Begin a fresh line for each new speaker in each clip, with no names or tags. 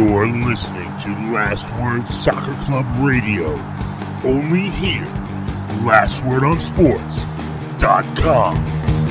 You're listening to Last Word Soccer Club Radio. Only here. LastWordOnSports.com.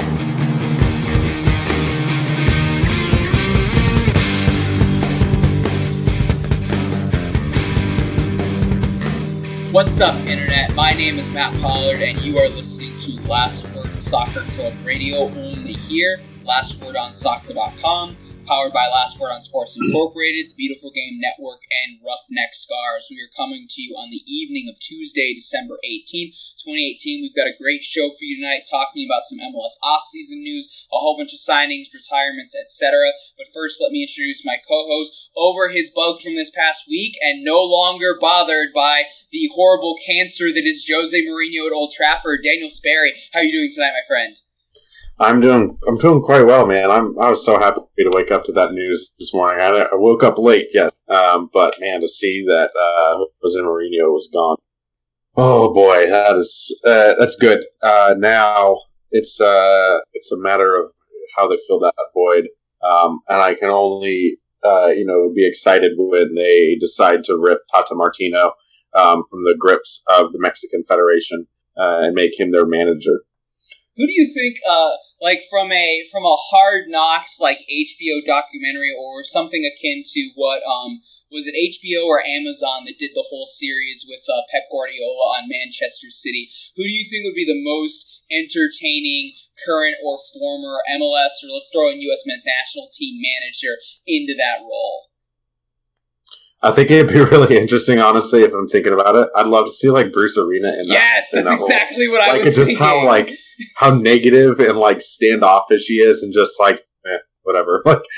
What's up, Internet? My name is Matt Pollard, and you are listening to Last Word Soccer Club Radio, only here. LastWordOnSoccer.com. Powered by Last Word on Sports Incorporated, the Beautiful Game Network, and Roughneck Scars. We are coming to you on the evening of Tuesday, December 18th, 2018. We've got a great show for you tonight, talking about some MLS off-season news, a whole bunch of signings, retirements, etc. But first, let me introduce my co-host over his bug from this past week and no longer bothered by the horrible cancer that is Jose Mourinho at Old Trafford, Daniel Sperry. How are you doing tonight, my friend?
I'm doing quite well, man. I was so happy to wake up to that news this morning. I woke up late, yes, but man, to see that Jose Mourinho was gone, oh boy, that's good. Now it's a matter of how they fill that void, and I can only be excited when they decide to rip Tata Martino from the grips of the Mexican Federation and make him their manager.
Who do you think, from a Hard Knocks like HBO documentary or something akin to what was it HBO or Amazon that did the whole series with Pep Guardiola on Manchester City? Who do you think would be the most entertaining current or former MLS, or let's throw in U.S. men's national team manager into that role?
I think it'd be really interesting, honestly, if I'm thinking about it. I'd love to see Bruce Arena in that.
Yes, that's exactly what I was
thinking. Just how negative and standoffish he is, and just whatever.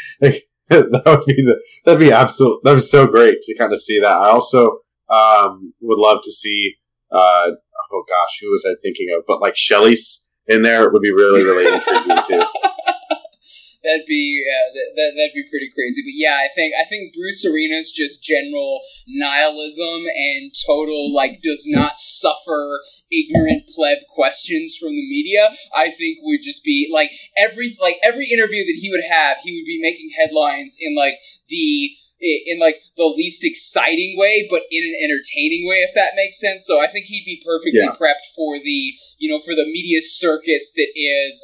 That'd be so great to kind of see that. I also would love to see who was I thinking of? But Shelley's in there would be really, really intriguing too.
That'd be pretty crazy, but yeah, I think Bruce Arena's just general nihilism and total does not suffer ignorant pleb questions from the media. I think would just be every interview that he would have, he would be making headlines in the least exciting way, but in an entertaining way, if that makes sense. So I think he'd be perfectly prepped for the media circus that is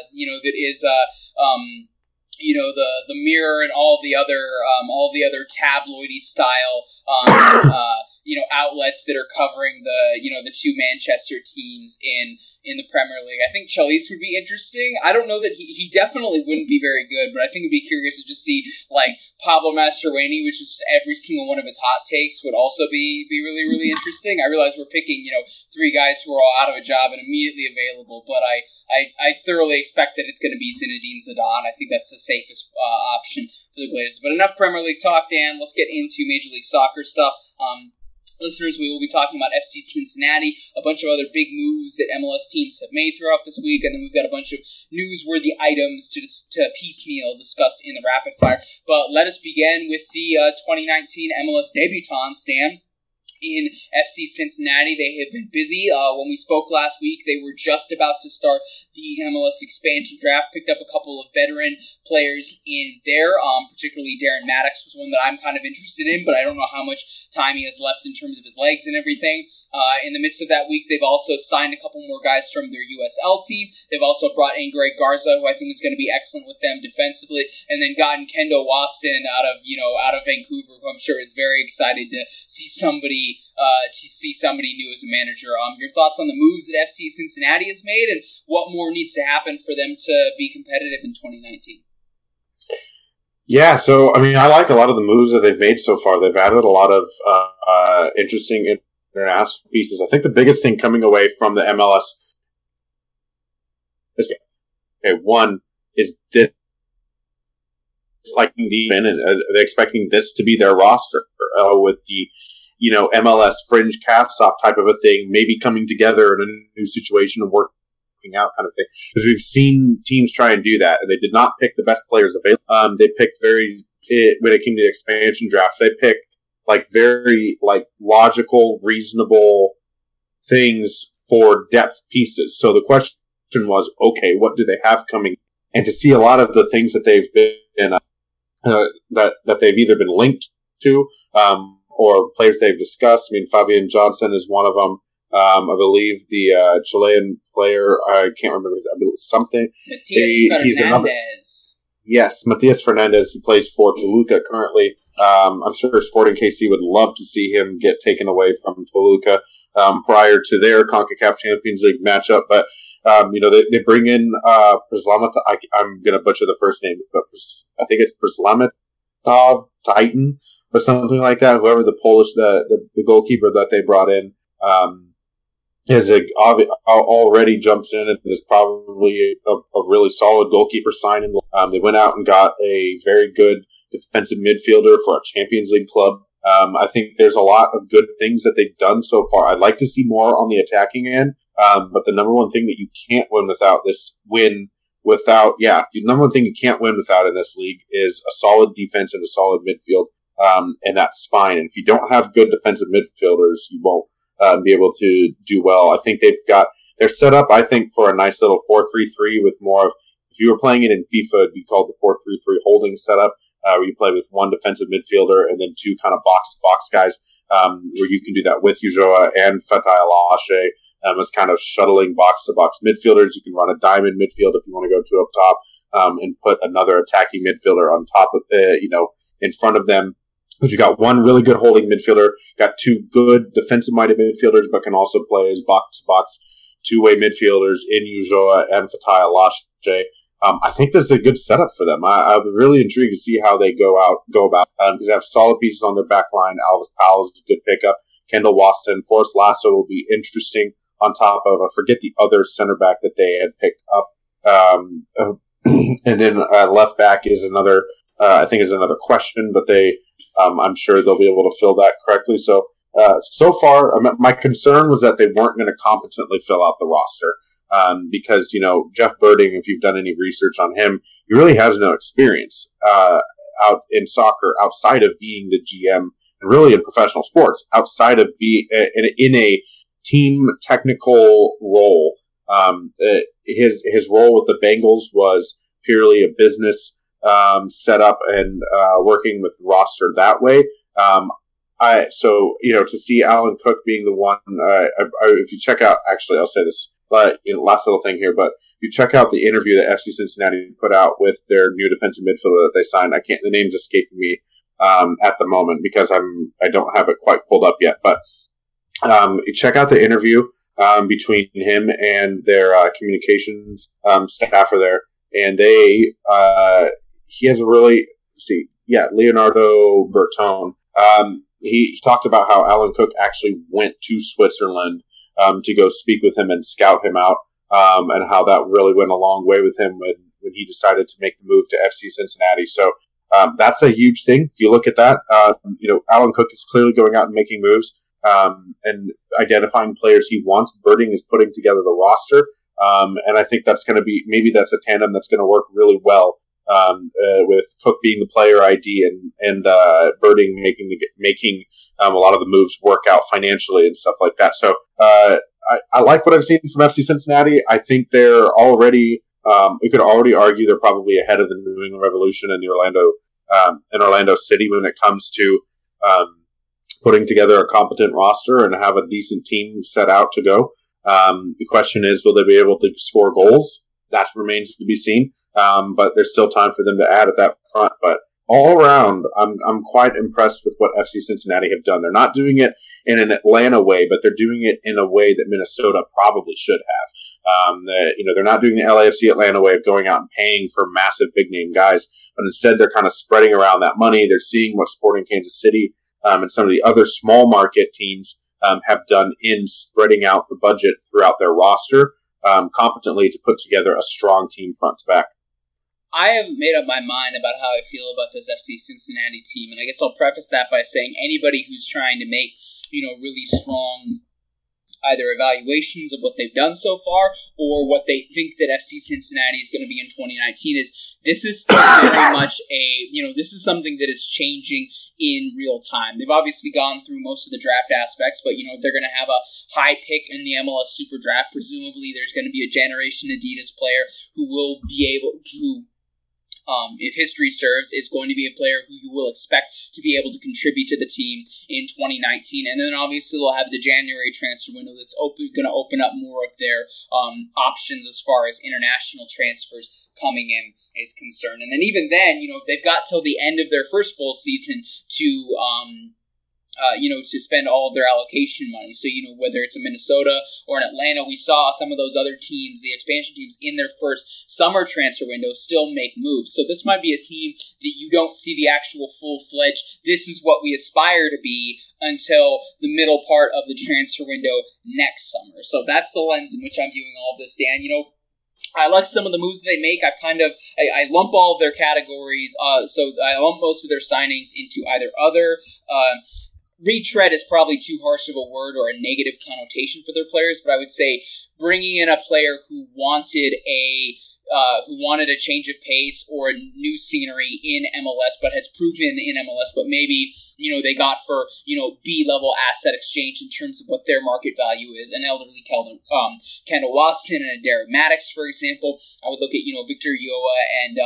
the Mirror and all the other tabloidy style outlets that are covering the two Manchester teams in the Premier League. I think Chelsea would be interesting. I don't know that he definitely wouldn't be very good, but I think it'd be curious to just see Pablo Mastroeni, which is every single one of his hot takes, would also be really, really interesting. I realize we're picking three guys who are all out of a job and immediately available, but I thoroughly expect that it's going to be Zinedine Zidane. I think that's the safest option for the Glazers. But enough Premier League talk, Dan. Let's get into Major League Soccer stuff. Listeners, we will be talking about FC Cincinnati, a bunch of other big moves that MLS teams have made throughout this week, and then we've got a bunch of newsworthy items to piecemeal discussed in the rapid fire. But let us begin with the 2019 MLS debutants, Dan. In FC Cincinnati, they have been busy. When we spoke last week, they were just about to start the MLS expansion draft, picked up a couple of veteran players in there, particularly Darren Maddox was one that I'm kind of interested in, but I don't know how much time he has left in terms of his legs and everything. In the midst of that week, they've also signed a couple more guys from their USL team. They've also brought in Greg Garza, who I think is going to be excellent with them defensively, and then gotten Kendo Waston out of Vancouver, who I'm sure is very excited to see somebody new as a manager. Your thoughts on the moves that FC Cincinnati has made, and what more needs to happen for them to be competitive in 2019?
Yeah, so I like a lot of the moves that they've made so far. They've added a lot of interesting international pieces. I think the biggest thing coming away from the MLS is one is this, and they're expecting this to be their roster with the MLS fringe cast-off type of a thing, maybe coming together in a new situation and working out kind of thing. Because we've seen teams try and do that, and they did not pick the best players available. They picked when it came to the expansion draft, they picked very logical, reasonable things for depth pieces. So the question was, okay, what do they have coming? And to see a lot of the things that they've been that they've either been linked to, or players they've discussed. I mean, Fabian Johnson is one of them. I believe the Chilean player, I can't remember, I believe something.
He's another.
Yes, Matias Fernandez. He plays for Toluca currently. I'm sure Sporting KC would love to see him get taken away from Toluca prior to their CONCACAF Champions League matchup. But, they bring in Prslamet. I'm going to butcher the first name, but I think it's Prslamet Titan or something like that. Whoever the Polish, the goalkeeper that they brought in, already jumps in and is probably a really solid goalkeeper signing. They went out and got a very good defensive midfielder for a Champions League club. I think there's a lot of good things that they've done so far. I'd like to see more on the attacking end, but the number one thing that you can't win without the number one thing you can't win without in this league is a solid defense and a solid midfield, and that spine. And if you don't have good defensive midfielders, you won't be able to do well. I think they're set up, I think, for a nice little 4-3-3 with more of, if you were playing it in FIFA, it'd be called the 4-3-3 holding setup, where you play with one defensive midfielder and then two kind of box guys, where you can do that with Ulloa and Fatah Alache, as kind of shuttling box-to-box midfielders. You can run a diamond midfield if you want to go two up top, and put another attacking midfielder on top of, in front of them. But you got one really good holding midfielder, got two good defensive-minded midfielders, but can also play as box-to-box two-way midfielders in Ulloa and Fatah Alache. I think this is a good setup for them. I'm really intrigued to see how they go about, because they have solid pieces on their back line. Alvis Powell is a good pickup. Kendall Waston, Forrest Lasso will be interesting on top of, I forget the other center back that they had picked up. And then left back is another, I think is another question, but I'm sure they'll be able to fill that correctly. So far, my concern was that they weren't going to competently fill out the roster. Because, Jeff Birding, if you've done any research on him, he really has no experience out in soccer outside of being the GM, and really in professional sports, outside of being in a team technical role. His role with the Bengals was purely a business setup and working with the roster that way. To see Alan Cook being the one, if you check out, actually, I'll say this. But last little thing here, but you check out the interview that FC Cincinnati put out with their new defensive midfielder that they signed. The name's escaping me at the moment because I don't have it quite pulled up yet. But you check out the interview between him and their communications staffer there, and he has a really Leonardo Bertone. He talked about how Alan Cook actually went to Switzerland to go speak with him and scout him out, and how that really went a long way with him when he decided to make the move to FC Cincinnati. So that's a huge thing. If you look at that, Alan Cook is clearly going out and making moves and identifying players he wants. Birding is putting together the roster, and I think that's going to be, maybe that's a tandem that's going to work really well with Cook being the player ID and Birding making a lot of the moves work out financially and stuff like that. So I like what I've seen from FC Cincinnati. I think they're already, we could already argue they're probably ahead of the New England Revolution and the Orlando City when it comes to putting together a competent roster and have a decent team set out to go. The question is, will they be able to score goals? That remains to be seen. But there's still time for them to add at that front. But all around, I'm quite impressed with what FC Cincinnati have done. They're not doing it in an Atlanta way, but they're doing it in a way that Minnesota probably should have. They're not doing the LAFC Atlanta way of going out and paying for massive big name guys, but instead they're kind of spreading around that money. They're seeing what Sporting Kansas City and some of the other small market teams have done in spreading out the budget throughout their roster competently to put together a strong team front to back.
I have made up my mind about how I feel about this FC Cincinnati team, and I guess I'll preface that by saying anybody who's trying to make, really strong either evaluations of what they've done so far or what they think that FC Cincinnati is going to be in 2019 is this is still very much this is something that is changing in real time. They've obviously gone through most of the draft aspects, but they're going to have a high pick in the MLS Super Draft. Presumably there's going to be a Generation Adidas player who will be able to if history serves, is going to be a player who you will expect to be able to contribute to the team in 2019. And then obviously they'll have the January transfer window that's going to open up more of their options as far as international transfers coming in is concerned. And then even then, they've got till the end of their first full season to to spend all of their allocation money. So, whether it's in Minnesota or in Atlanta, we saw some of those other teams, the expansion teams, in their first summer transfer window still make moves. So this might be a team that you don't see the actual full-fledged, this is what we aspire to be, until the middle part of the transfer window next summer. So that's the lens in which I'm viewing all of this, Dan. I like some of the moves that they make. I lump all of their categories, so I lump most of their signings into either other, retread is probably too harsh of a word or a negative connotation for their players, but I would say bringing in a player who wanted a change of pace or a new scenery in MLS, but has proven in MLS, but maybe, they got for, B-level asset exchange in terms of what their market value is. An elderly Kendall Waston and a Derek Maddox, for example. I would look at, Victor Ulloa and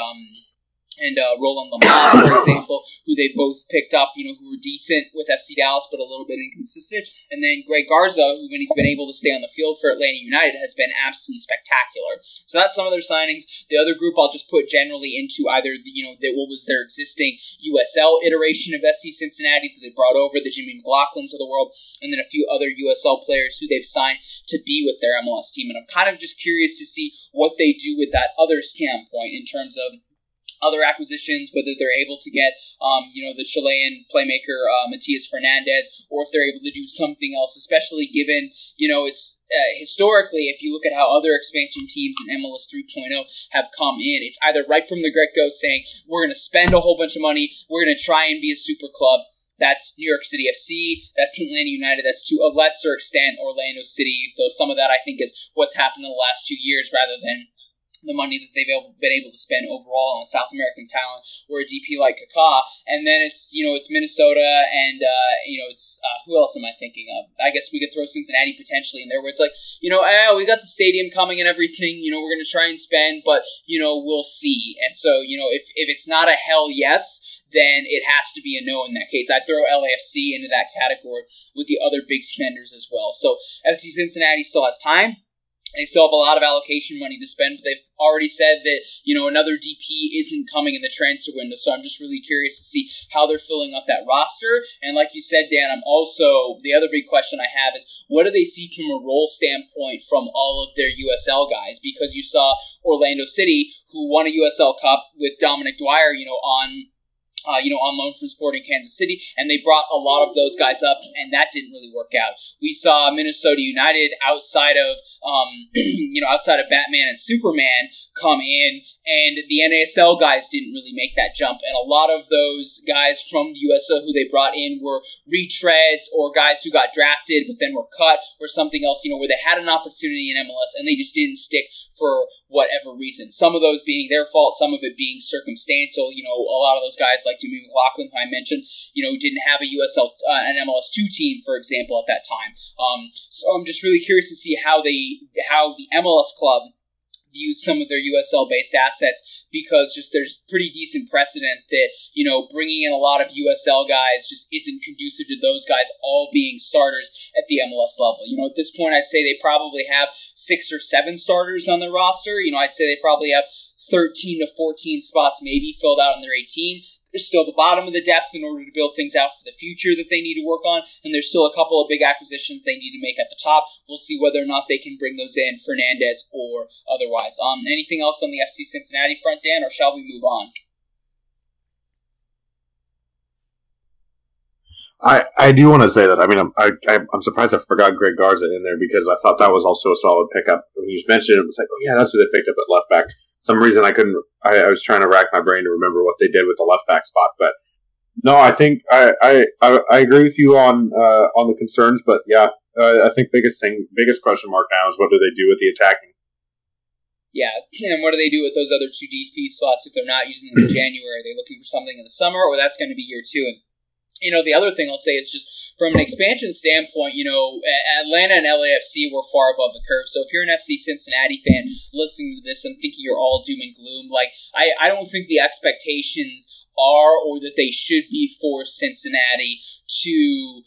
Roland Lamont, for example, who they both picked up, who were decent with FC Dallas, but a little bit inconsistent. And then Greg Garza, who, when he's been able to stay on the field for Atlanta United, has been absolutely spectacular. So that's some of their signings. The other group I'll just put generally into either, what was their existing USL iteration of FC Cincinnati that they brought over, the Jimmy McLaughlins of the world, and then a few other USL players who they've signed to be with their MLS team. And I'm kind of just curious to see what they do with that other standpoint in terms of other acquisitions, whether they're able to get, the Chilean playmaker, Matias Fernandez, or if they're able to do something else, especially given, it's historically, if you look at how other expansion teams in MLS 3.0 have come in, it's either right from the get-go saying, we're going to spend a whole bunch of money, we're going to try and be a super club. That's New York City FC, that's Atlanta United, that's to a lesser extent Orlando City, though some of that I think is what's happened in the last 2 years rather than the money that they've been able to spend overall on South American talent or a DP like Kaká. And then it's, it's Minnesota and, it's, who else am I thinking of? I guess we could throw Cincinnati potentially in there where it's like, we got the stadium coming and everything, we're going to try and spend, but, we'll see. And so, if it's not a hell yes, then it has to be a no in that case. I'd throw LAFC into that category with the other big spenders as well. So FC Cincinnati still has time. They still have a lot of allocation money to spend, but they've already said that, another DP isn't coming in the transfer window. So I'm just really curious to see how they're filling up that roster. And like you said, Dan, the other big question I have is, what do they see from a role standpoint from all of their USL guys? Because you saw Orlando City, who won a USL Cup with Dominic Dwyer, on loan from Sporting Kansas City, and they brought a lot of those guys up, and that didn't really work out. We saw Minnesota United outside of Batman and Superman come in, and the NASL guys didn't really make that jump, and a lot of those guys from USL who they brought in were retreads or guys who got drafted but then were cut or something else, where they had an opportunity in MLS and they just didn't stick for whatever reason. Some of those being their fault, some of it being circumstantial. A lot of those guys like Jimmy McLaughlin, who I mentioned, didn't have a an MLS 2 team, for example, at that time. So I'm just really curious to see how the MLS club views some of their USL-based assets, because just there's pretty decent precedent that, bringing in a lot of USL guys just isn't conducive to those guys all being starters at the MLS level. At this point, I'd say they probably have 6 or 7 starters on their roster. I'd say they probably have 13 to 14 spots maybe filled out in their 18. They're still at the bottom of the depth in order to build things out for the future that they need to work on, and there's still a couple of big acquisitions they need to make at the top. We'll see whether or not they can bring those in, Fernandez or otherwise. Anything else on the FC Cincinnati front, Dan, or shall we move on?
I do want to say that. I mean, I'm surprised I forgot Greg Garza in there, because I thought that was also a solid pickup. When you mentioned it, it was like, oh yeah, that's who they picked up at left back. Some reason I was trying to rack my brain to remember what they did with the left back spot, but no, I think I agree with you on the concerns, but yeah, I think biggest question mark now is what do they do with the attacking?
Yeah, and what do they do with those other 2 DP spots if they're not using them in January? Are they looking for something in the summer, or that's going to be year 2? And The other thing I'll say is just from an expansion standpoint, Atlanta and LAFC were far above the curve. So if you're an FC Cincinnati fan listening to this and thinking you're all doom and gloom, I don't think the expectations are or that they should be for Cincinnati to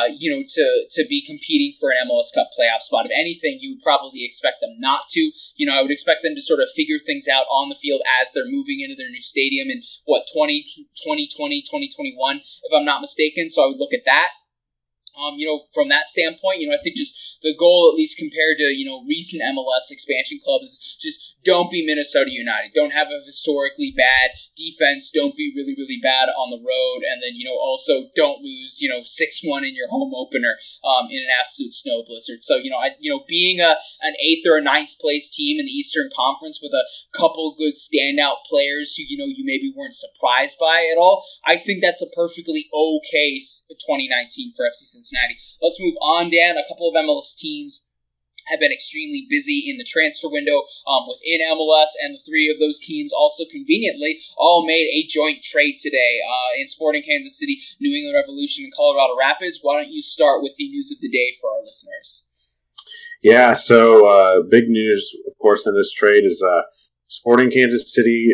be competing for an MLS Cup playoff spot. If anything, you would probably expect them not to. I would expect them to sort of figure things out on the field as they're moving into their new stadium in 2020, 2021, if I'm not mistaken. So I would look at that. From that standpoint, I think just the goal, at least compared to, recent MLS expansion clubs, is just don't be Minnesota United. Don't have a historically bad defense. Don't be really, really bad on the road. And then, also don't lose, 6-1 in your home opener in an absolute snow blizzard. So, being an 8th or a 9th place team in the Eastern Conference with a couple good standout players who, you maybe weren't surprised by at all, I think that's a perfectly okay 2019 for FC Cincinnati. Let's move on, Dan. A couple of MLS teams have been extremely busy in the transfer window within MLS, and the three of those teams also conveniently all made a joint trade today in Sporting Kansas City, New England Revolution, and Colorado Rapids. Why don't you start with the news of the day for our listeners?
Yeah, so big news, of course, in this trade is Sporting Kansas City.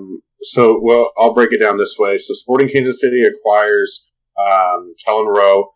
I'll break it down this way. So Sporting Kansas City acquires Kellen Rowe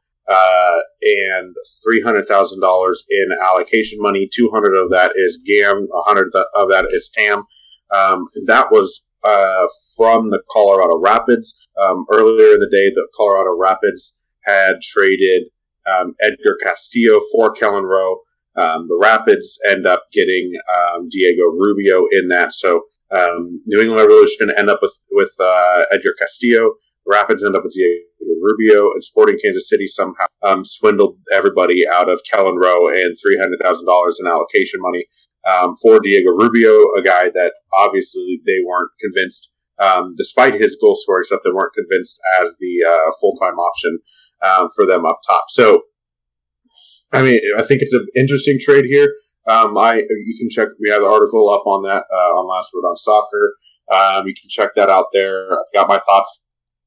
and $300,000 in allocation money. 200 of that is GAM, 100 of that is TAM. That was from the Colorado Rapids. Earlier in the day, the Colorado Rapids had traded Edgar Castillo for Kellen Rowe. The Rapids end up getting Diego Rubio in that. So New England Revolution end up with Edgar Castillo. Rapids end up with Diego Rubio, and Sporting Kansas City somehow swindled everybody out of Kellen Rowe and $300,000 in allocation money for Diego Rubio, a guy that obviously they weren't convinced, despite his goal scoring stuff, they weren't convinced as the full-time option for them up top. So, I think it's an interesting trade here. You can check. We have the article up on that on Last Word on Soccer. You can check that out there. I've got my thoughts.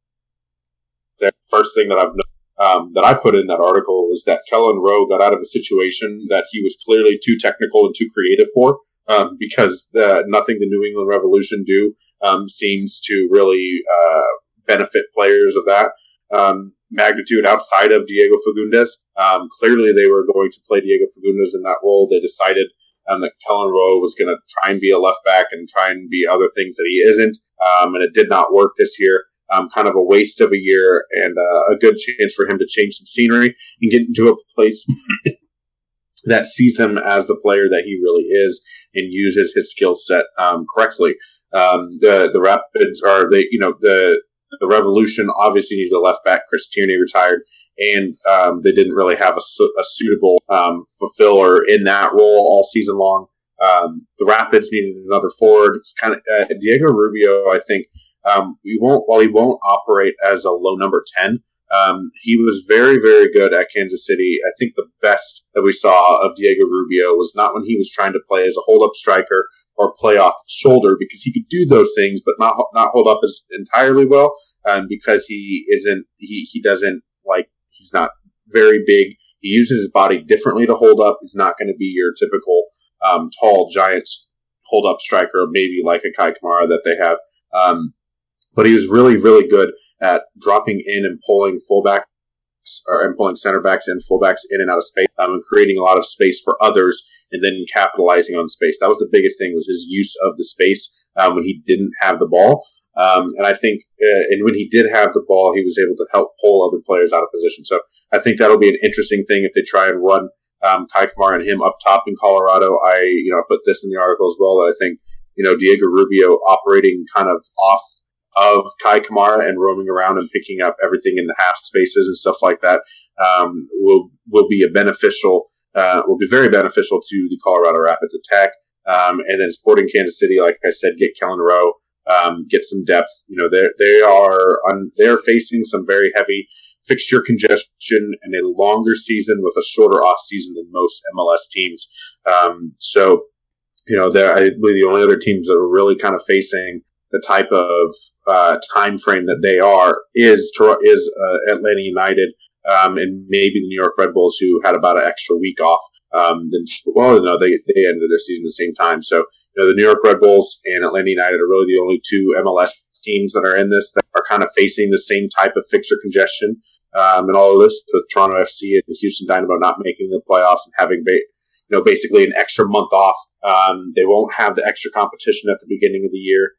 The first thing that that I put in that article was that Kellen Rowe got out of a situation that he was clearly too technical and too creative for, because nothing the New England Revolution do seems to really benefit players of that magnitude outside of Diego Fagundes. Clearly, they were going to play Diego Fagundes in that role. They decided that Kellen Rowe was going to try and be a left back and try and be other things that he isn't, and it did not work this year. Kind of a waste of a year and a good chance for him to change some scenery and get into a place that sees him as the player that he really is and uses his skill set correctly. The Rapids are the Revolution obviously needed a left back. Chris Tierney retired, and they didn't really have a suitable fulfiller in that role all season long. The Rapids needed another forward. Diego Rubio, I think. While he won't operate as a low number 10, he was very, very good at Kansas City. I think the best that we saw of Diego Rubio was not when he was trying to play as a hold-up striker or play off the shoulder, because he could do those things, but not hold up as entirely well, because he's not very big. He uses his body differently to hold up. He's not going to be your typical tall, giant hold-up striker, maybe like a Kai Kamara that they have. But he was really, really good at dropping in and pulling center backs and fullbacks in and out of space, and creating a lot of space for others, and then capitalizing on space. That was the biggest thing, was his use of the space when he didn't have the ball. And I think, and when he did have the ball, he was able to help pull other players out of position. So I think that'll be an interesting thing if they try and run Kai Kamara and him up top in Colorado. I put this in the article as well, that I think, Diego Rubio operating kind of off of Kai Kamara and roaming around and picking up everything in the half spaces and stuff like that will be very beneficial to the Colorado Rapids attack. And then Sporting Kansas City, like I said, get Kellen Rowe, get some depth. They're facing some very heavy fixture congestion and a longer season with a shorter off season than most MLS teams. I believe the only other teams that are really kind of facing the type of time frame that they are is Atlanta United and maybe the New York Red Bulls, who had about an extra week off. They ended their season at the same time. So, the New York Red Bulls and Atlanta United are really the only two MLS teams that are in this that are kind of facing the same type of fixture congestion. And all of this with Toronto FC and Houston Dynamo not making the playoffs and having basically an extra month off. They won't have the extra competition at the beginning of the year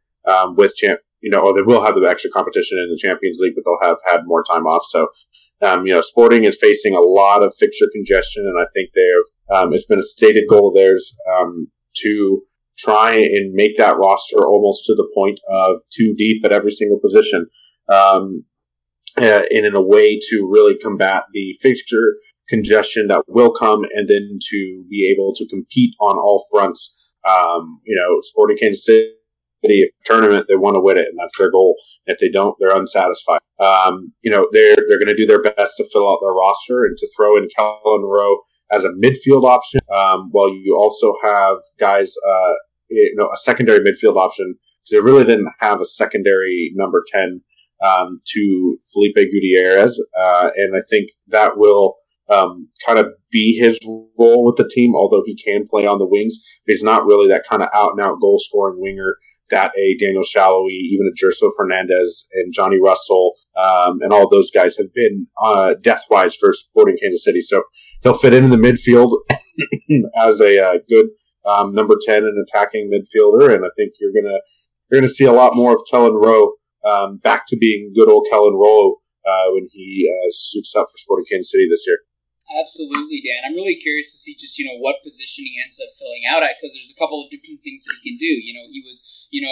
or they will have the extra competition in the Champions League, but they'll have had more time off. So, Sporting is facing a lot of fixture congestion, and I think it's been a stated goal of theirs to try and make that roster almost to the point of too deep at every single position, and in a way to really combat the fixture congestion that will come, and then to be able to compete on all fronts. Sporting Kansas City, if tournament, they want to win it, and that's their goal. If they don't, they're unsatisfied. They're going to do their best to fill out their roster and to throw in Kellen Rowe as a midfield option, while you also have guys, a secondary midfield option. They really didn't have a secondary number 10 to Felipe Gutierrez, and I think that will kind of be his role with the team, although he can play on the wings. He's not really that kind of out-and-out goal-scoring winger that a Daniel Shalhoub, even a Gerso Fernandez and Johnny Russell, and all those guys have been depth-wise for Sporting Kansas City. So he'll fit in the midfield as a good number 10 and attacking midfielder, and I think you're gonna see a lot more of Kellen Rowe back to being good old Kellen Rowe when he suits up for Sporting Kansas City this year.
Absolutely, Dan. I'm really curious to see just, what position he ends up filling out at, because there's a couple of different things that he can do. He was,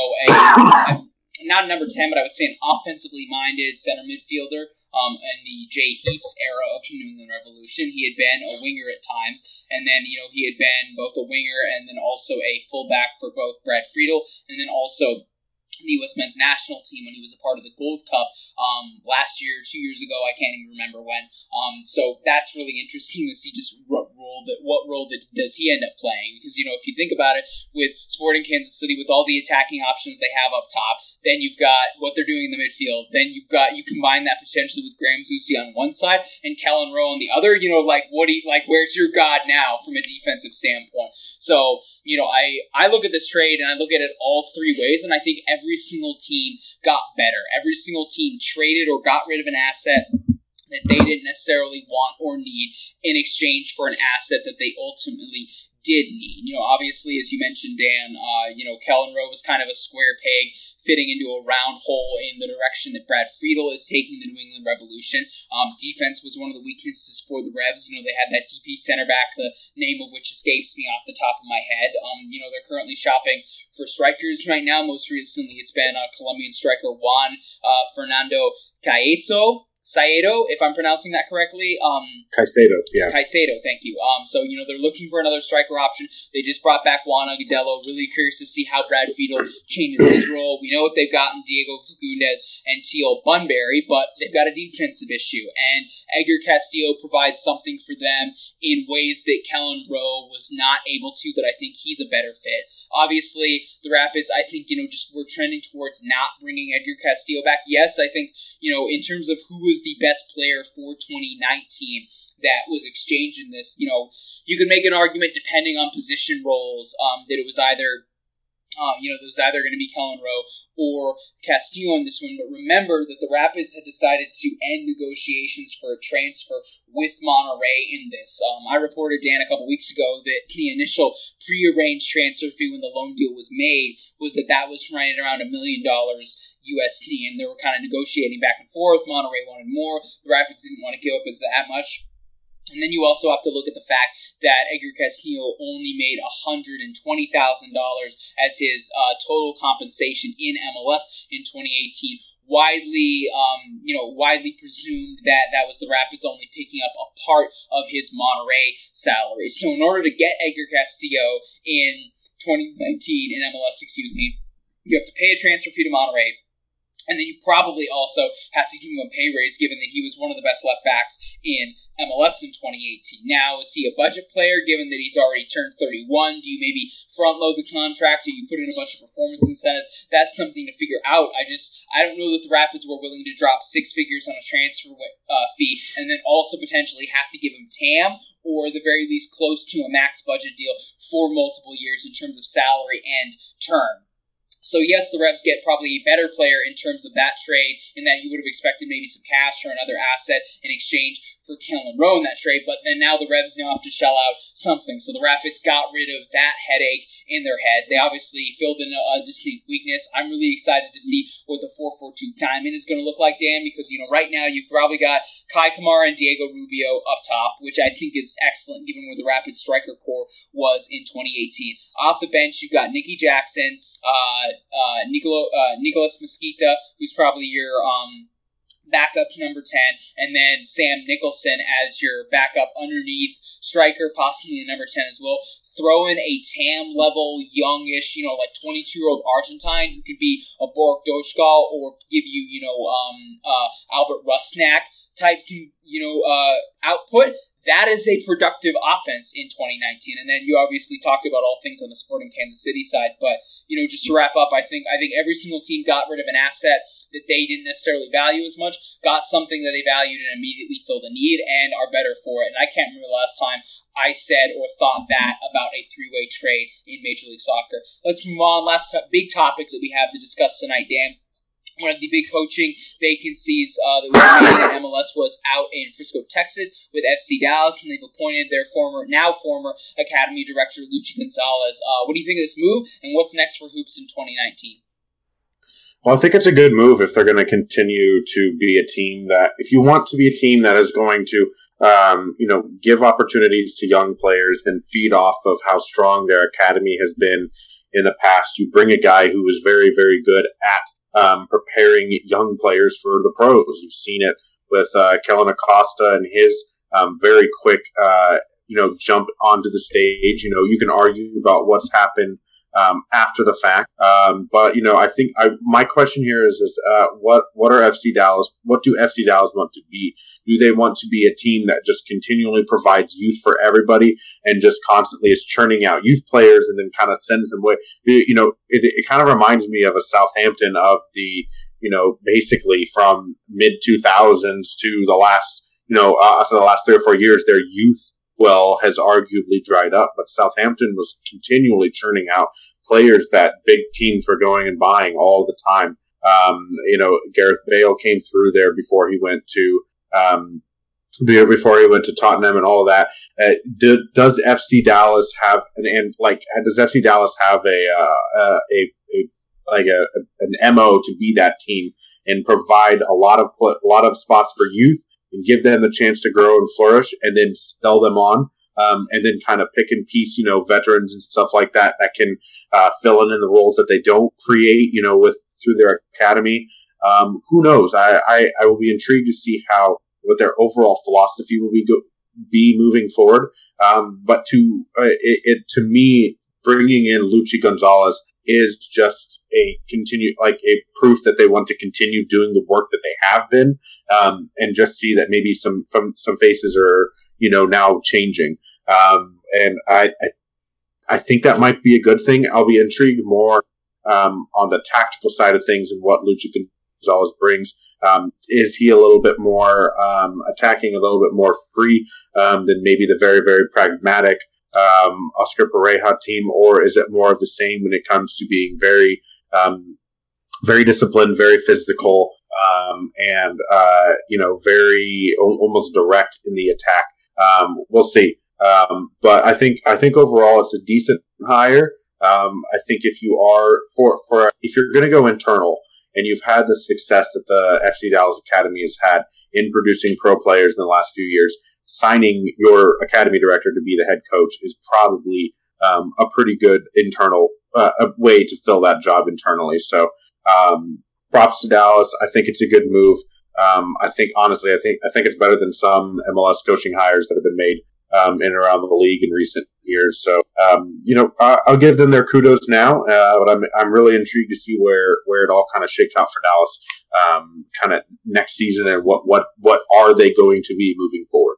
not a number 10, but I would say an offensively minded center midfielder in the Jay Heaps era of the New England Revolution. He had been a winger at times, and then, he had been both a winger and then also a fullback for both Brad Friedel, and then also the U.S. men's national team when he was a part of the Gold Cup last year, 2 years ago. I can't even remember when. So that's really interesting to see just what role does he end up playing? Because, if you think about it, with Sporting Kansas City, with all the attacking options they have up top, then you've got what they're doing in the midfield. Then you combine that potentially with Graham Zusi on one side and Kellen Rowe on the other. Where's your God now from a defensive standpoint? So, I look at this trade and I look at it all three ways, and I think every single team got better. Every single team traded or got rid of an asset that they didn't necessarily want or need in exchange for an asset that they ultimately did need. Obviously, as you mentioned, Dan, Kellen Rowe was kind of a square peg fitting into a round hole in the direction that Brad Friedel is taking the New England Revolution. Defense was one of the weaknesses for the Revs. They had that DP center back, the name of which escapes me off the top of my head. They're currently shopping for strikers right now. Most recently, it's been Colombian striker Juan Fernando Caicedo, if I'm pronouncing that correctly.
Caicedo, yeah.
Caicedo, thank you. So, they're looking for another striker option. They just brought back Juan Agudelo. Really curious to see how Brad Friedel changes his role. We know what they've gotten, Diego Fagundez and Teal Bunbury, but they've got a defensive issue. And Edgar Castillo provides something for them in ways that Kellen Rowe was not able to, that I think he's a better fit. Obviously, the Rapids, I think, we're trending towards not bringing Edgar Castillo back. Yes, I think, in terms of who was the best player for 2019 that was exchanged in this, you could make an argument depending on position roles that it was either, going to be Kellen Rowe or Castillo in this one. But remember that the Rapids had decided to end negotiations for a transfer with Monterrey in this. I reported, Dan, a couple weeks ago that the initial prearranged transfer fee when the loan deal was made was that was right around $1 million USD, and they were kind of negotiating back and forth. Monterrey wanted more. The Rapids didn't want to give up as that much. And then you also have to look at the fact that Edgar Castillo only made $120,000 as his total compensation in MLS in 2018. Widely presumed that was the Rapids only picking up a part of his Monterrey salary. So in order to get Edgar Castillo in 2019 in MLS, you have to pay a transfer fee to Monterrey. And then you probably also have to give him a pay raise, given that he was one of the best left backs in MLS in 2018. Now, is he a budget player, given that he's already turned 31? Do you maybe front-load the contract? Do you put in a bunch of performance incentives? That's something to figure out. I don't know that the Rapids were willing to drop six figures on a transfer fee and then also potentially have to give him TAM, or at the very least close to a max budget deal for multiple years in terms of salary and term. So yes, the Revs get probably a better player in terms of that trade, in that you would have expected maybe some cash or another asset in exchange for Kellen Rowe in that trade, but then now the Revs now have to shell out something. So the Rapids got rid of that headache in their head. They obviously filled in a distinct weakness. I'm really excited to see what the 4-4-2 diamond is going to look like, Dan, because right now you've probably got Kai Kamara and Diego Rubio up top, which I think is excellent given where the Rapids striker core was in 2018. Off the bench, you've got Nicky Jackson, Nicolas Mosquita, who's probably your backup number 10, and then Sam Nicholson as your backup underneath striker, possibly a number 10 as well. Throw in a TAM level, youngish, like 22-year-old Argentine who could be a Borek Dochgal or give you, Albert Rusnak type, output. That is a productive offense in 2019. And then you obviously talked about all things on the Sporting Kansas City side. But, just to wrap up, I think every single team got rid of an asset that they didn't necessarily value as much, got something that they valued and immediately filled a need and are better for it. And I can't remember the last time I said or thought that about a three-way trade in Major League Soccer. Let's move on. Last big topic that we have to discuss tonight, Dan. One of the big coaching vacancies that we had in MLS was out in Frisco, Texas, with FC Dallas, and they've appointed their former Academy Director, Luchi Gonzalez. What do you think of this move, and what's next for Hoops in 2019?
Well, I think it's a good move if they're going to continue to be a team that, if you want to be a team that is going to, give opportunities to young players and feed off of how strong their academy has been in the past. You bring a guy who is very, very good at preparing young players for the pros. You've seen it with Kellen Acosta and his very quick, jump onto the stage. You can argue about what's happened after the fact, but I think my question here is what are FC Dallas? What do FC Dallas want to be? Do they want to be a team that just continually provides youth for everybody and just constantly is churning out youth players and then kind of sends them away? It kind of reminds me of a Southampton of the, basically from mid 2000s to the last, so the last 3 or 4 years, their youth has arguably dried up, but Southampton was continually churning out players that big teams were going and buying all the time. Gareth Bale came through there before he went to Tottenham and all of that. Does FC Dallas have does FC Dallas have an MO to be that team and provide a lot of spots for youth and give them the chance to grow and flourish, and then sell them on, and then kind of pick and piece, veterans and stuff like that can fill in the roles that they don't create, through their academy. Who knows? I will be intrigued to see what their overall philosophy will be moving forward. But to me, bringing in Luchi Gonzalez is just a proof that they want to continue doing the work that they have been, and just see that maybe some faces are, now changing. And I think that might be a good thing. I'll be intrigued more, on the tactical side of things and what Luchi Gonzalez brings. Is he a little bit more, attacking, a little bit more free, than maybe the very, very pragmatic, Oscar Pareja team, or is it more of the same when it comes to being very, very disciplined, very physical, and very almost direct in the attack? We'll see. But I think overall it's a decent hire. I think if you are if you're going to go internal and you've had the success that the FC Dallas Academy has had in producing pro players in the last few years, signing your academy director to be the head coach is probably a pretty good internal way to fill that job internally. So props to Dallas. I think it's a good move. I think it's better than some MLS coaching hires that have been made in and around the league in recent years. So, I'll give them their kudos now, but I'm really intrigued to see where it all kind of shakes out for Dallas, kind of next season, and what are they going to be moving forward.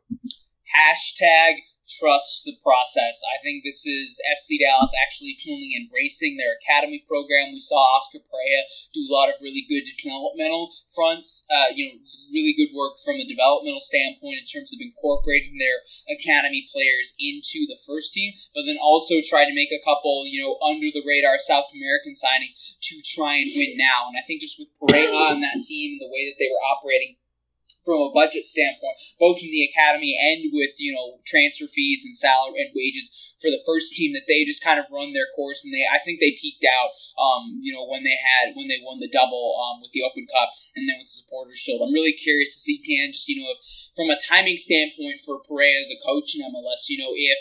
Trust the process. I think this is FC Dallas actually fully embracing their academy program. We saw Oscar Pareja do a lot of really good developmental fronts, really good work from a developmental standpoint in terms of incorporating their academy players into the first team, but then also try to make a couple, under-the-radar South American signings to try and win now. And I think just with Pareja and that team, the way that they were operating from a budget standpoint, both from the academy and with, transfer fees and salary and wages for the first team, that they just kind of run their course, and I think they peaked out, when they won the double with the Open Cup and then with the Supporters Shield. I'm really curious to see, just, if from a timing standpoint for Pareja as a coach in MLS, if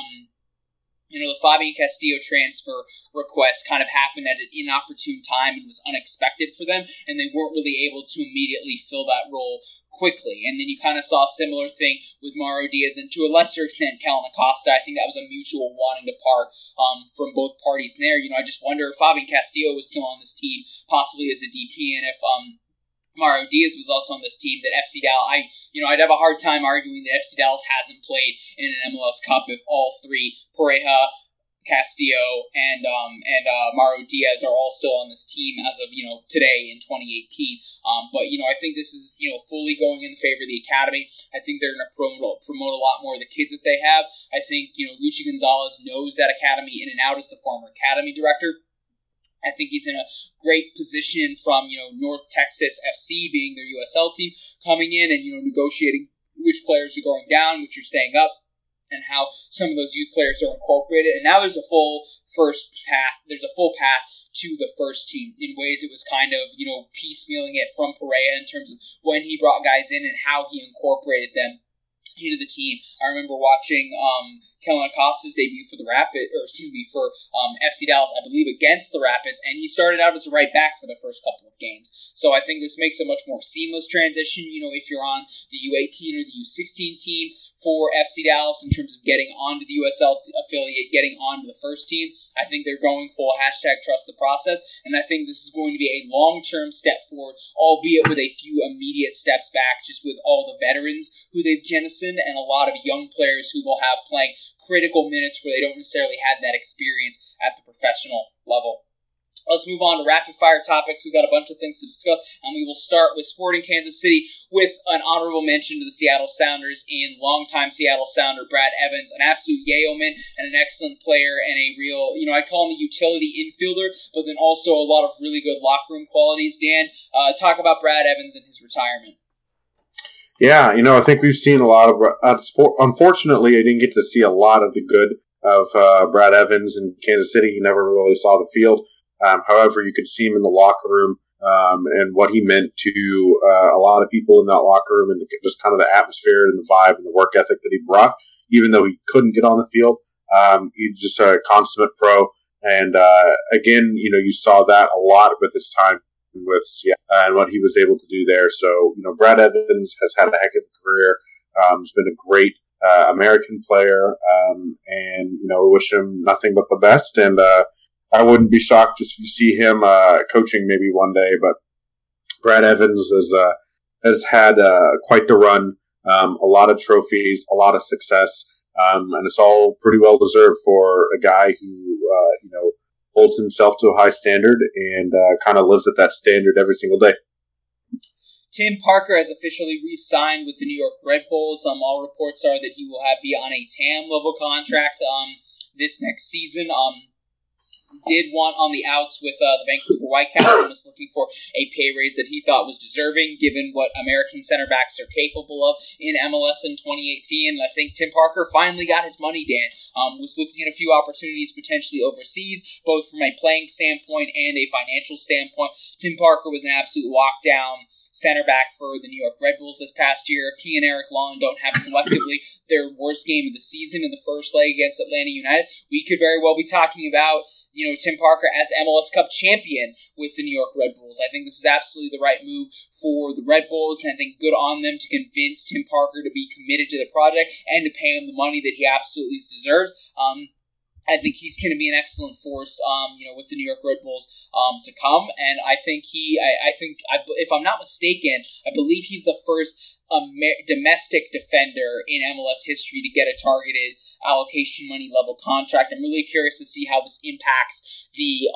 the Fabian Castillo transfer request kind of happened at an inopportune time and was unexpected for them, and they weren't really able to immediately fill that role quickly. And then you kind of saw a similar thing with Mauro Diaz, and to a lesser extent Kellyn Acosta. I think that was a mutual wanting to part from both parties there. I just wonder if Fabian Castillo was still on this team, possibly as a DP, and if Mauro Diaz was also on this team, that FC Dallas, I'd have a hard time arguing that FC Dallas hasn't played in an MLS Cup if all three, Pareja, Castillo, and Mauro Diaz, are all still on this team as of today in 2018. But I think this is fully going in favor of the academy. I think they're going to promote a lot more of the kids that they have. I think Luchi Gonzalez knows that academy in and out as the former academy director. I think he's in a great position from North Texas FC being their USL team, coming in and negotiating which players are going down, which are staying up, and how some of those youth players are incorporated. And now there's a full path to the first team. In ways it was kind of, piecemealing it from Pareja in terms of when he brought guys in and how he incorporated them into the team. I remember watching Kellyn Acosta's debut for for FC Dallas, I believe, against the Rapids, and he started out as a right back for the first couple of games. So I think this makes a much more seamless transition, if you're on the U18 or the U16 team for FC Dallas in terms of getting onto the USL affiliate, getting onto the first team. I think they're going full #trust the process, and I think this is going to be a long-term step forward, albeit with a few immediate steps back, just with all the veterans who they've jettisoned and a lot of young players who they'll have playing critical minutes where they don't necessarily have that experience at the professional level. Let's move on to rapid-fire topics. We've got a bunch of things to discuss, and we will start with Sporting Kansas City with an honorable mention to the Seattle Sounders and longtime Seattle Sounder Brad Evans, an absolute Yaleman and an excellent player and a real, I'd call him a utility infielder, but then also a lot of really good locker room qualities. Dan, talk about Brad Evans and his retirement.
Yeah, I think we've seen a lot of sport. Unfortunately, I didn't get to see a lot of the good of Brad Evans in Kansas City. He never really saw the field. However, you could see him in the locker room and what he meant to a lot of people in that locker room, and just kind of the atmosphere and the vibe and the work ethic that he brought, even though he couldn't get on the field. He's just a consummate pro. And again, you saw that a lot with his time with Seattle and what he was able to do there. So, Brad Evans has had a heck of a career. He's been a great American player, and, wish him nothing but the best. And I wouldn't be shocked to see him coaching maybe one day, but Brad Evans has had quite the run, a lot of trophies, a lot of success, and it's all pretty well deserved for a guy who, holds himself to a high standard and kind of lives at that standard every single day.
Tim Parker has officially re-signed with the New York Red Bulls. All reports are that he will be on a TAM level contract this next season. Did want on the outs with the Vancouver Whitecaps and was looking for a pay raise that he thought was deserving given what American center backs are capable of in MLS in 2018. And I think Tim Parker finally got his money, Dan. Was looking at a few opportunities potentially overseas, both from a playing standpoint and a financial standpoint. Tim Parker was an absolute lockdown center back for the New York Red Bulls this past year. If he and Eric Long don't have collectively their worst game of the season in the first leg against Atlanta United, we could very well be talking about, Tim Parker as MLS Cup champion with the New York Red Bulls. I think this is absolutely the right move for the Red Bulls, and I think good on them to convince Tim Parker to be committed to the project and to pay him the money that he absolutely deserves. I think he's going to be an excellent force, with the New York Red Bulls to come, and I think if I'm not mistaken, I believe he's the first domestic defender in MLS history to get a targeted allocation money level contract. I'm really curious to see how this impacts the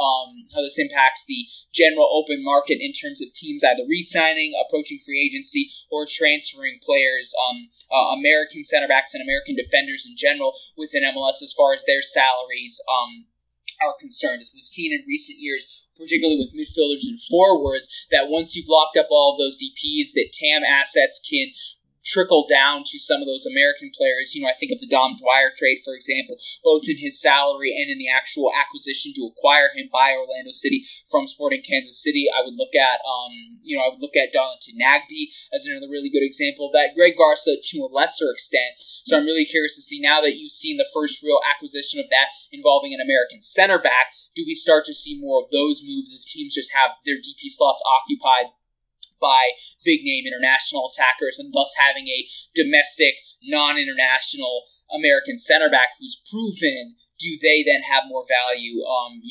general open market in terms of teams either re-signing, approaching free agency, or transferring players, American center backs and American defenders in general within MLS as far as their salaries are concerned. As we've seen in recent years, particularly with midfielders and forwards, that once you've locked up all of those DPs, that TAM assets can trickle down to some of those American players. I think of the Dom Dwyer trade, for example, both in his salary and in the actual acquisition to acquire him by Orlando City from Sporting Kansas City. I would look at, Darlington Nagbe as another really good example of that. Greg Garza to a lesser extent. So I'm really curious to see, now that you've seen the first real acquisition of that involving an American center back, do we start to see more of those moves as teams just have their DP slots occupied by big-name international attackers, and thus having a domestic, non-international American center back who's proven? Do they then have more value,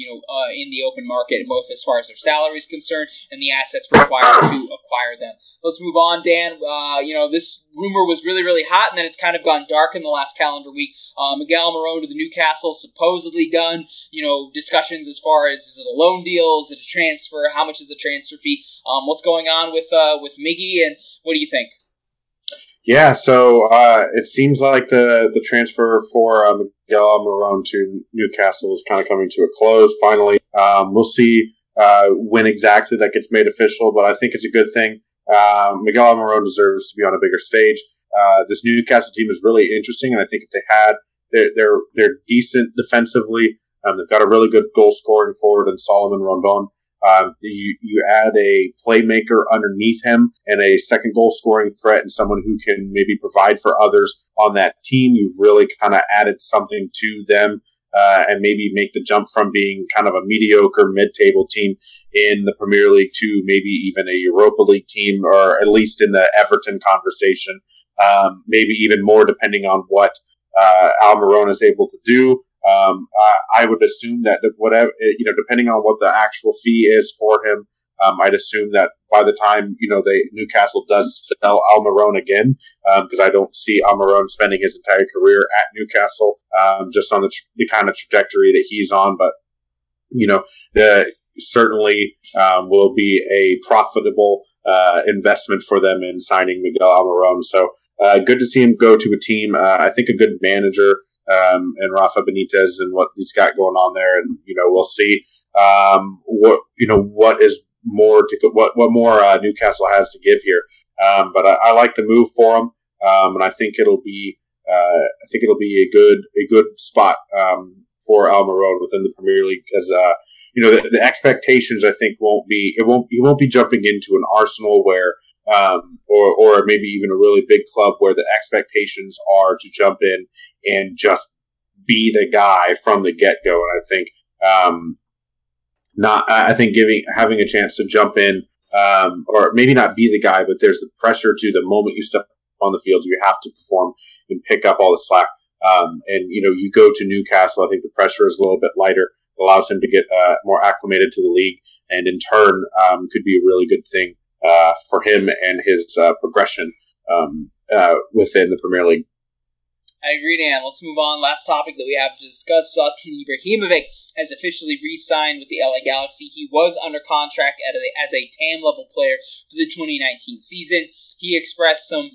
in the open market, both as far as their salary is concerned and the assets required to acquire them? Let's move on, Dan. This rumor was really, really hot, and then it's kind of gone dark in the last calendar week. Miguel Almiron to the Newcastle, supposedly done. Discussions as far as, is it a loan deal? Is it a transfer? How much is the transfer fee? What's going on with Miggy, and what do you think?
Yeah, so it seems like the transfer for Miguel Almiron to Newcastle is kind of coming to a close, finally. We'll see when exactly that gets made official, but I think it's a good thing. Miguel Almiron deserves to be on a bigger stage. This Newcastle team is really interesting, and I think if they had, they're decent defensively. They've got a really good goal-scoring forward in Solomon Rondon. You add a playmaker underneath him and a second goal scoring threat and someone who can maybe provide for others on that team. You've really kind of added something to them, and maybe make the jump from being kind of a mediocre mid-table team in the Premier League to maybe even a Europa League team, or at least in the Everton conversation. Maybe even more, depending on what Almiron is able to do. I would assume that whatever, depending on what the actual fee is for him, I'd assume that by the time, Newcastle does sell Almiron again, because I don't see Almiron spending his entire career at Newcastle, just on the kind of trajectory that he's on. But, certainly will be a profitable investment for them in signing Miguel Almiron. So good to see him go to a team. I think a good manager. And Rafa Benitez and what he's got going on there, and we'll see what is more what more Newcastle has to give here. But I like the move for him, and I think it'll be a good spot for Almiron within the Premier League, as the expectations I think he won't be jumping into an Arsenal where. Or maybe even a really big club where the expectations are to jump in and just be the guy from the get-go. And I think having a chance to jump in, or maybe not be the guy, but there's the pressure to the moment you step on the field, you have to perform and pick up all the slack. And you go to Newcastle, I think the pressure is a little bit lighter. It allows him to get more acclimated to the league, and in turn could be a really good thing for him and his progression within the Premier League.
I agree, Dan. Let's move on. Last topic that we have to discuss. Zlatan Ibrahimovic has officially re-signed with the LA Galaxy. He was under contract as a TAM-level player for the 2019 season. He expressed some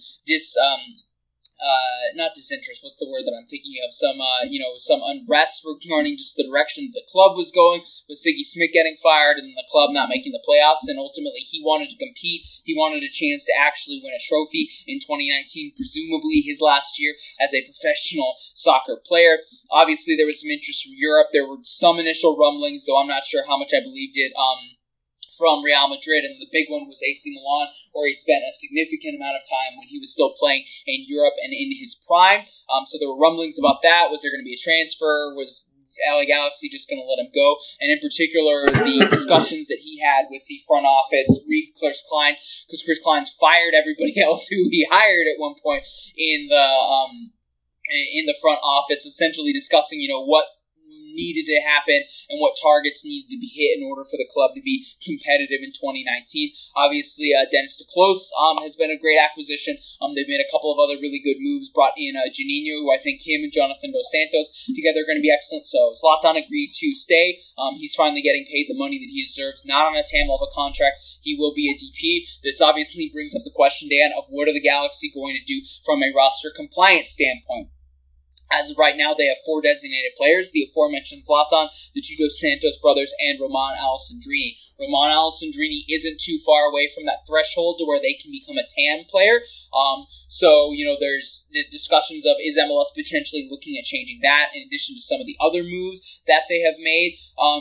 not disinterest, what's the word that I'm thinking of? Some unrest regarding just the direction the club was going, with Siggy Smith getting fired and the club not making the playoffs, and ultimately he wanted to compete. He wanted a chance to actually win a trophy in 2019, presumably his last year as a professional soccer player. Obviously, there was some interest from Europe. There were some initial rumblings, though I'm not sure how much I believed it, from Real Madrid, and the big one was AC Milan, where he spent a significant amount of time when he was still playing in Europe and in his prime. So there were rumblings about that. Was there going to be a transfer? Was LA Galaxy just going to let him go? And in particular, the discussions that he had with the front office, Chris Klein, because Chris Klein's fired everybody else who he hired at one point in the front office, essentially discussing, what needed to happen and what targets needed to be hit in order for the club to be competitive in 2019. Obviously, Dennis DeClose has been a great acquisition. They've made a couple of other really good moves, brought in Juninho, who I think him and Jonathan Dos Santos together are going to be excellent. So Zlatan agreed to stay. He's finally getting paid the money that he deserves, not on a TAM of a contract. He will be a DP. This obviously brings up the question, Dan, of what are the Galaxy going to do from a roster compliance standpoint. As of right now, they have 4 designated players, the aforementioned Zlatan, the 2 Dos Santos brothers, and Romain Alessandrini. Romain Alessandrini isn't too far away from that threshold to where they can become a TAM player. So, there's the discussions of, is MLS potentially looking at changing that, in addition to some of the other moves that they have made,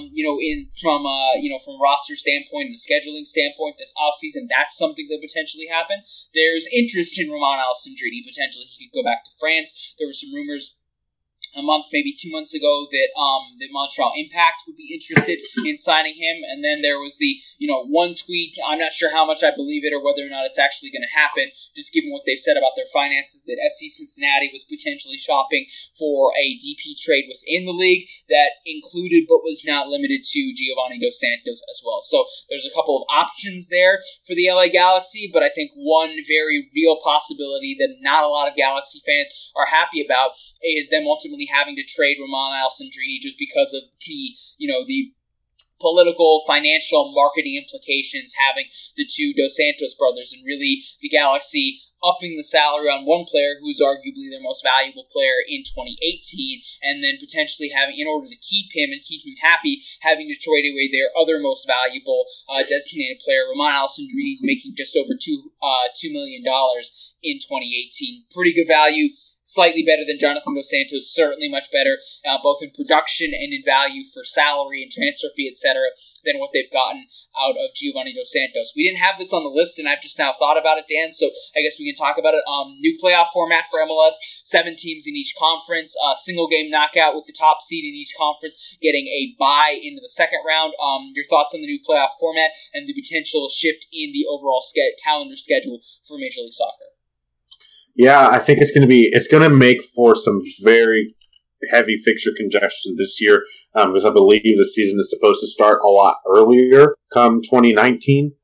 from roster standpoint and the scheduling standpoint this offseason. That's something that potentially happen. There's interest in Romain Alessandrini. Potentially he could go back to France. There were some rumors a month, maybe 2 months ago, that Montreal Impact would be interested in signing him. And then there was the, one tweet. I'm not sure how much I believe it or whether or not it's actually going to happen, just given what they've said about their finances, that SC Cincinnati was potentially shopping for a DP trade within the league that included but was not limited to Giovanni Dos Santos as well. So there's a couple of options there for the LA Galaxy, but I think one very real possibility that not a lot of Galaxy fans are happy about is them ultimately having to trade Romain Alessandrini just because of the political, financial, marketing implications having the 2 Dos Santos brothers, and really the Galaxy upping the salary on one player who's arguably their most valuable player in 2018, and then potentially having, in order to keep him and keep him happy, having to trade away their other most valuable designated player, Romain Alessandrini, making just over $2 million in 2018. Pretty good value. Slightly better than Jonathan Dos Santos, certainly much better, both in production and in value for salary and transfer fee, etc., than what they've gotten out of Giovanni Dos Santos. We didn't have this on the list, and I've just now thought about it, Dan, so I guess we can talk about it. New playoff format for MLS, 7 teams in each conference, single game knockout with the top seed in each conference getting a bye into the second round. Your thoughts on the new playoff format and the potential shift in the overall calendar schedule for Major League Soccer?
Yeah, I think it's going to make for some very heavy fixture congestion this year, because I believe the season is supposed to start a lot earlier come 2020.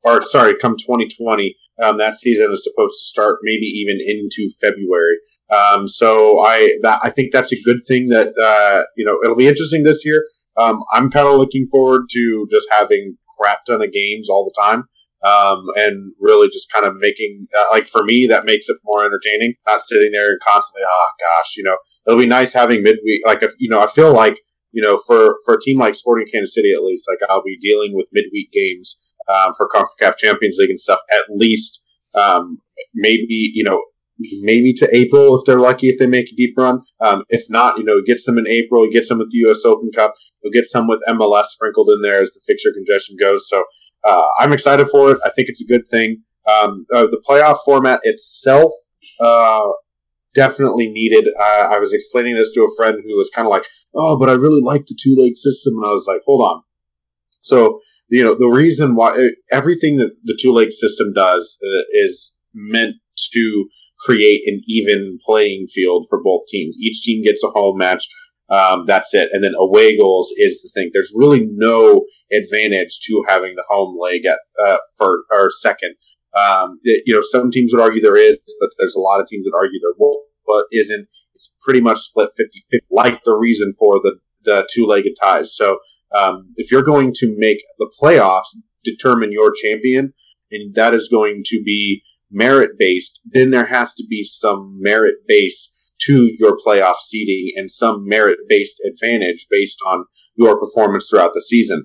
That season is supposed to start maybe even into February. So I think that's a good thing that, it'll be interesting this year. I'm kind of looking forward to just having crap ton of games all the time. And really just kind of making, for me, that makes it more entertaining, not sitting there and constantly, it'll be nice having midweek. I feel like, for a team like Sporting Kansas City, at least, I'll be dealing with midweek games, for CONCACAF Champions League and stuff, at least, maybe to April if they're lucky, if they make a deep run. If not, get some in April, get some with the U.S. Open Cup, you'll get some with MLS sprinkled in there as the fixture congestion goes. So, I'm excited for it. I think it's a good thing. The playoff format itself, definitely needed. I was explaining this to a friend who was kind of like, "Oh, but I really like the 2-leg system," and I was like, "Hold on." So, the reason why everything that the 2-leg system does is meant to create an even playing field for both teams. Each team gets a home match. That's it. And then away goals is the thing. There's really no advantage to having the home leg at second. Some teams would argue there is, but there's a lot of teams that argue there won't, but isn't. It's pretty much split 50-50, like the reason for the 2-legged ties. So if you're going to make the playoffs determine your champion, and that is going to be merit-based, then there has to be some merit base to your playoff seeding and some merit-based advantage based on your performance throughout the season.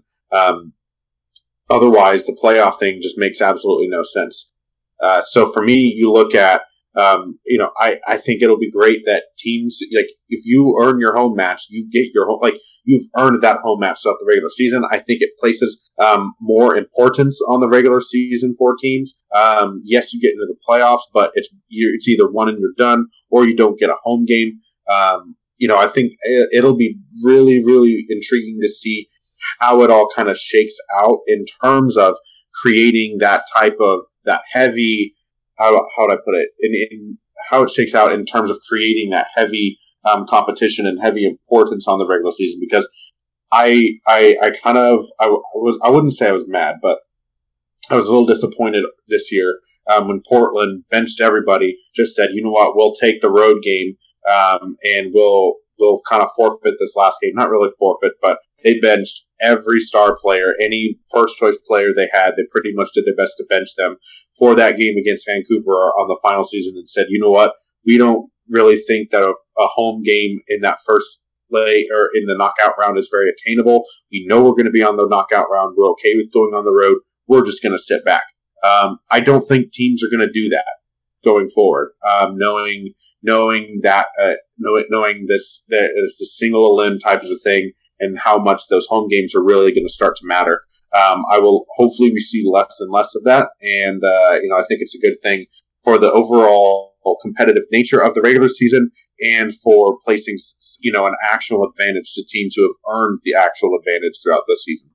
Otherwise, the playoff thing just makes absolutely no sense. So for me, you look at I think it'll be great that teams, like, if you earn your home match, you get your home, like, you've earned that home match throughout the regular season. I think it places more importance on the regular season for teams. Yes, you get into the playoffs, but it's either one and you're done, or you don't get a home game. I think it'll be really, really intriguing to see how it all kind of shakes out in terms of creating that type of, that heavy, how would I put it, in how it shakes out in terms of creating that heavy competition and heavy importance on the regular season. Because I wouldn't say I was mad, but I was a little disappointed this year when Portland benched everybody, just said, you know what, we'll take the road game and we'll kind of forfeit this last game. Not really forfeit, but they benched every star player, any first choice player they had. They pretty much did their best to bench them for that game against Vancouver on the final season, and said, you know what, we don't really think that a home game in that first play or in the knockout round is very attainable. We know we're going to be on the knockout round. We're okay with going on the road. We're just going to sit back. I don't think teams are going to do that going forward. Knowing that it's a single elim type of a thing, and how much those home games are really going to start to matter. Hopefully we see less and less of that. And, I think it's a good thing for the overall competitive nature of the regular season, and for placing, an actual advantage to teams who have earned the actual advantage throughout the season.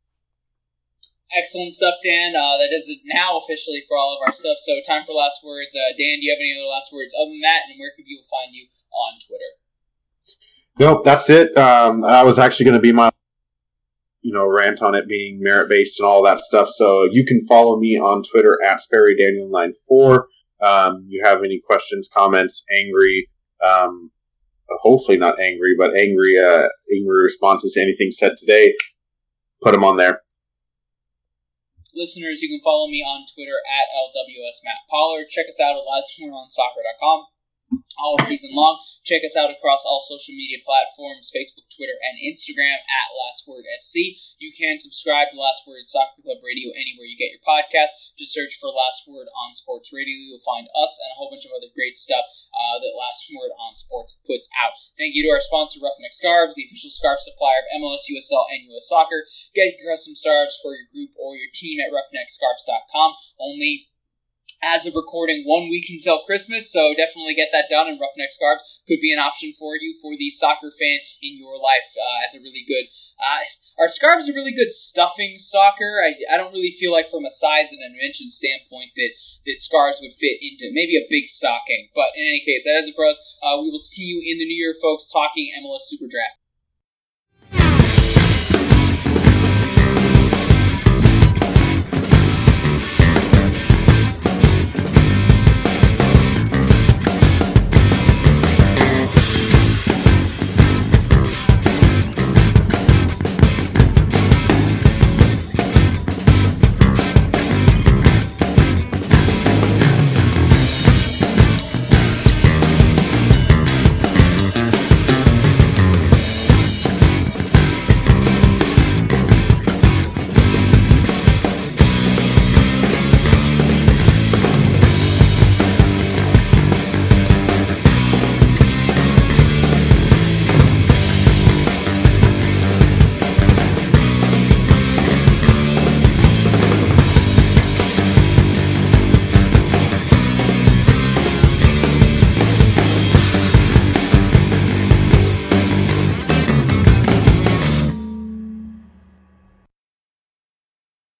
Excellent stuff, Dan. That is it now officially for all of our stuff. So time for last words. Dan, do you have any other last words other than that? And where can people find you on Twitter?
Nope, that's it. I was actually going to be my, rant on it being merit-based and all that stuff. So you can follow me on Twitter at SperryDaniel94. You have any questions, comments, angry, hopefully not angry, but angry responses to anything said today, put them on there.
Listeners, you can follow me on Twitter at LWSMattPollard. Check us out at LastWordOnSoccer.com. All season long. Check us out across all social media platforms, Facebook, Twitter, and Instagram at LastWordSC. You can subscribe to Last Word Soccer Club Radio anywhere you get your podcast. Just search for Last Word on Sports Radio. You'll find us and a whole bunch of other great stuff that Last Word on Sports puts out. Thank you to our sponsor, Roughneck Scarves, the official scarf supplier of MLS, USL, and US Soccer. Get your custom scarves for your group or your team at roughneckscarves.com. Only, as of recording, 1 week until Christmas, so definitely get that done, and Roughneck Scarves could be an option for you, for the soccer fan in your life, as a really good... our scarves are really good stuffing soccer. I don't really feel like from a size and dimension standpoint that scarves would fit into maybe a big stocking, but in any case, that is it for us. We will see you in the new year, folks, talking MLS Super Draft.